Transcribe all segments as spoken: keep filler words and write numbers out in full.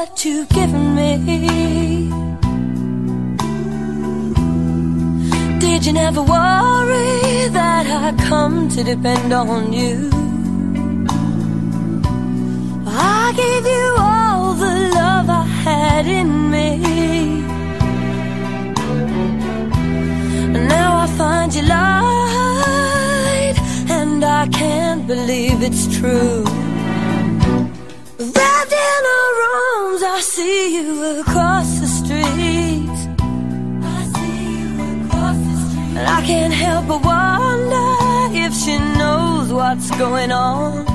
that you've given me. Did you never worry that I come to depend on you? I gave you all the love I had in me, and now I find you lied, and I can't believe it's true. Wrapped in our arms, I see you across the street. I see you across the street, and I can't help but wonder if she knows what's going on.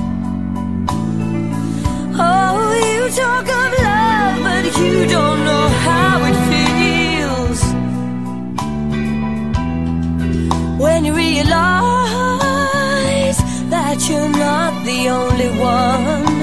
Oh, you talk of love, but you don't know how it feels when you realize that you're not the only one.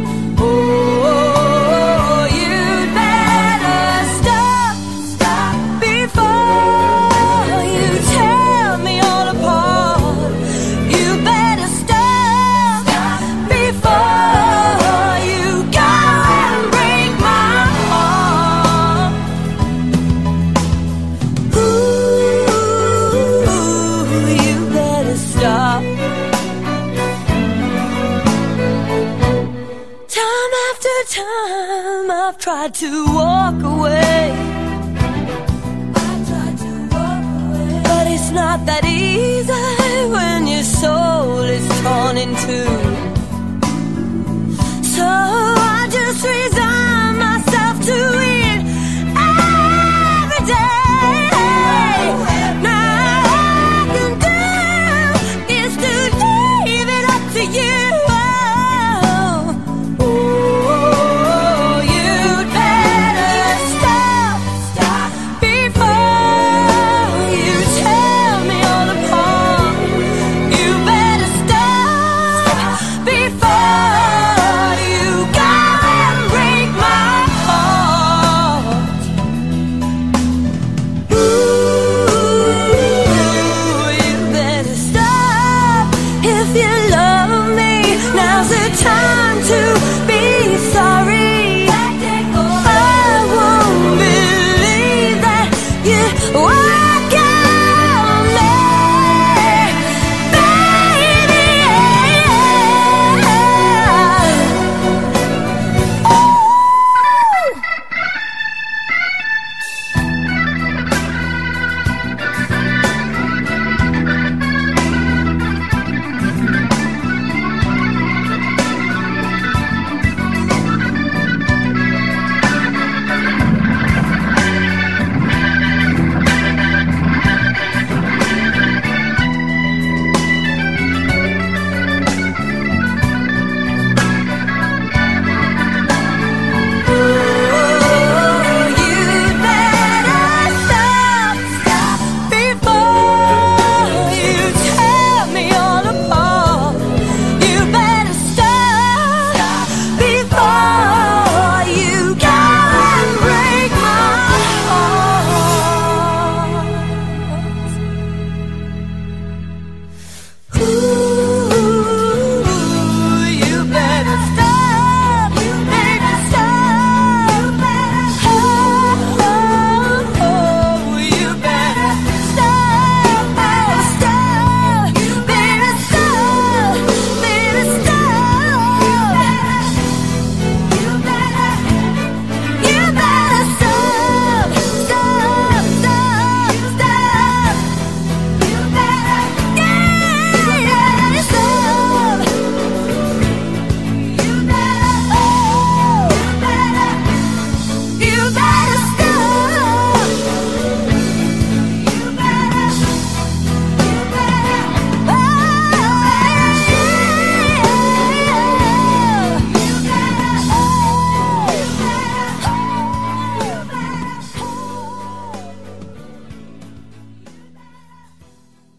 Oh, you'd better stop, stop before you tear me all apart. You better stop, stop before you go and break my heart. Ooh, you better stop. Time I've tried to walk away, I've tried to walk away, but it's not that easy when your soul is torn in two. So I just resign myself to it.